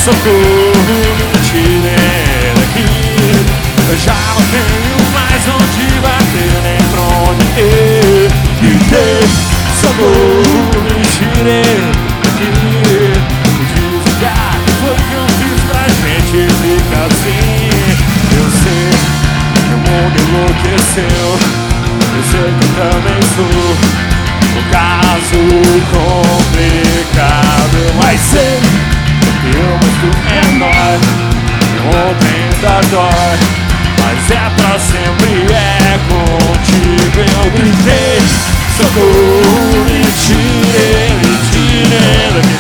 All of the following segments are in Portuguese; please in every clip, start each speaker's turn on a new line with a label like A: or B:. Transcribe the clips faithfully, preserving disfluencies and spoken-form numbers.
A: socorro, me tirem daqui. Eu já não tenho mais onde bater, nem pra onde ir. Gritei, socorro, me tirem daqui. Me desligar, que foi que eu fiz pra gente ficar assim? Eu sei que o mundo enlouqueceu, eu sei que eu também sou um caso complicado, mas sei que o mundo é nóis, e ontem ainda dói, mas é pra sempre, é contigo. Eu gritei, socorro, me tirem, me tirem daqui.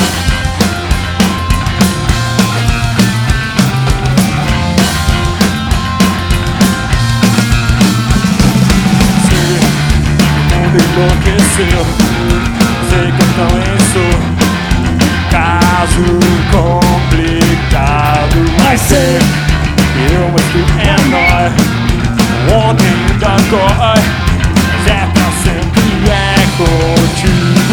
A: Enlouqueceu, sei que eu também sou caso complicado, mas sei que o mundo é nóis, ontem ainda dói, mas é pra sempre, é contigo.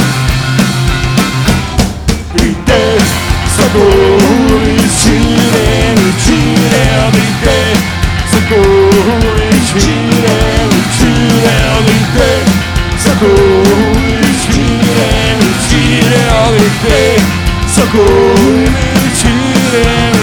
A: Gritei, socorro, me tirem, me tirem. Eu gritei, socorro, me tirem, me tirem. Eu gritei, socorro, me tirem, me tirem. Eu gritei, socorro, me tirem.